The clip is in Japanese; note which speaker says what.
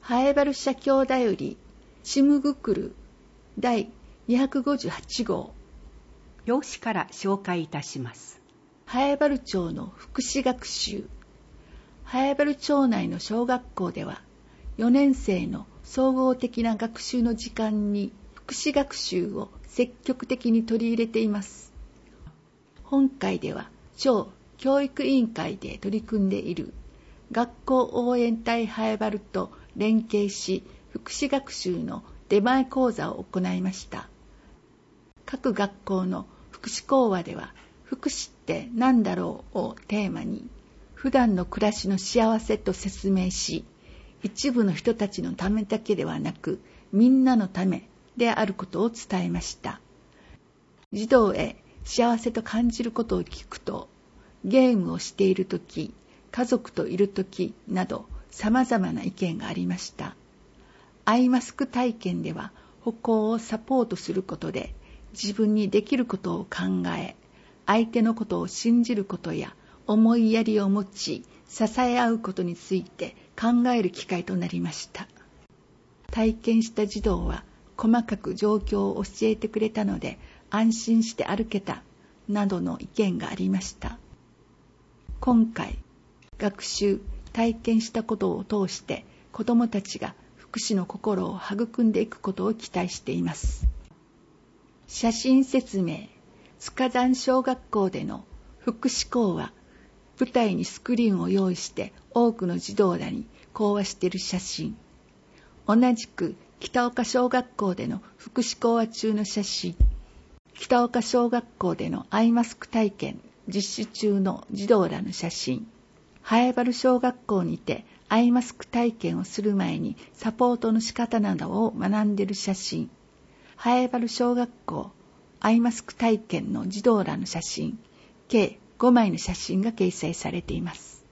Speaker 1: ハエバル社協だよりシムグクル第258号。
Speaker 2: 表紙から紹介いたします。
Speaker 1: ハエバル町の福祉学習。ハエバル町内の小学校では4年生の総合的な学習の時間に福祉学習を積極的に取り入れています。本会では町教育委員会で取り組んでいる学校応援隊ハエバルと連携し福祉学習の出前講座を行いました。各学校の福祉講話では福祉って何だろうをテーマに普段の暮らしの幸せと説明し、一部の人たちのためだけではなくみんなのためであることを伝えました。児童へ幸せと感じることを聞くと、ゲームをしているとき、家族といるときなど様々な意見がありました。アイマスク体験では歩行をサポートすることで自分にできることを考え、相手のことを信じることや思いやりを持ち、支え合うことについて考える機会となりました。体験した児童は細かく状況を教えてくれたので安心して歩けたなどの意見がありました。今回、学習、体験したことを通して子どもたちが福祉の心を育んでいくことを期待しています。写真説明。塚山小学校での福祉講話。舞台にスクリーンを用意して多くの児童らに講話している写真。同じく北岡小学校での福祉講話中の写真。北岡小学校でのアイマスク体験実施中の児童らの写真。ハエバル小学校にてアイマスク体験をする前にサポートの仕方などを学んでいる写真。ハエバル小学校アイマスク体験の児童らの写真。計5枚の写真が掲載されています。